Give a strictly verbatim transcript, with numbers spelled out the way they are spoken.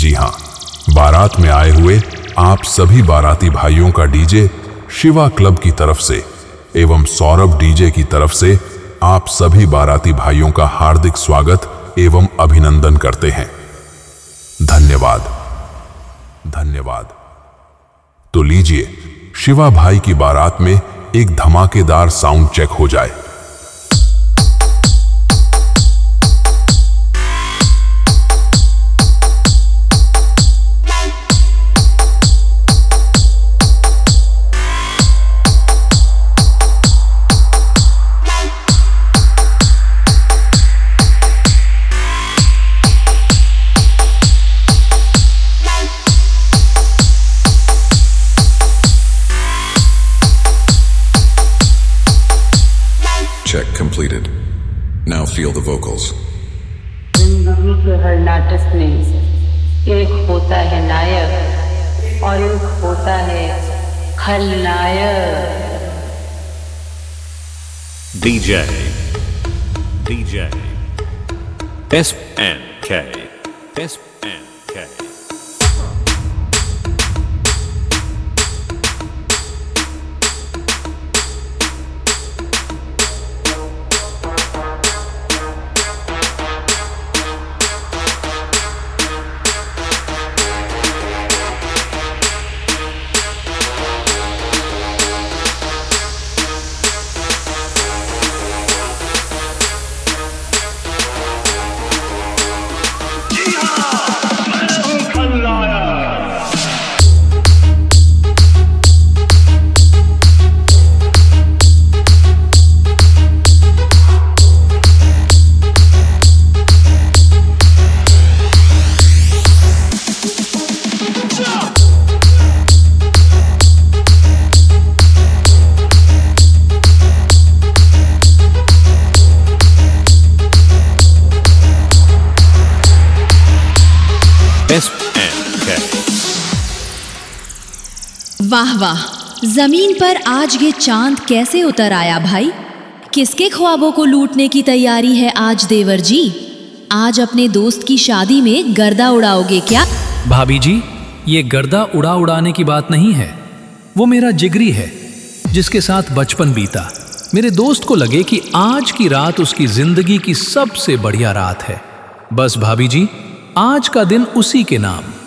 जी हाँ, बारात में आए हुए आप सभी बाराती भाइयों का डीजे शिवा क्लब की तरफ से एवं सौरभ डीजे की तरफ से आप सभी बाराती भाइयों का हार्दिक स्वागत एवं अभिनंदन करते हैं। धन्यवाद, धन्यवाद। तो लीजिए शिवा भाई की बारात में एक धमाकेदार साउंड चेक हो जाए। Check completed. Now feel the vocals. जिंदगी के हर नाटक में एक होता है नायक और एक होता है खलनायक। D J D J S N K S N K वाह वाह, जमीन पर आज ये चांद कैसे उतर आया भाई। किसके ख्वाबों को लूटने की तैयारी है आज देवर जी? आज अपने दोस्त की शादी में गर्दा उड़ाओगे क्या? भाभी जी, ये गर्दा उड़ा उड़ाने की बात नहीं है। वो मेरा जिगरी है जिसके साथ बचपन बीता। मेरे दोस्त को लगे कि आज की रात उसकी जिंदगी की सबसे बढ़िया रात है। बस भाभी जी, आज का दिन उसी के नाम।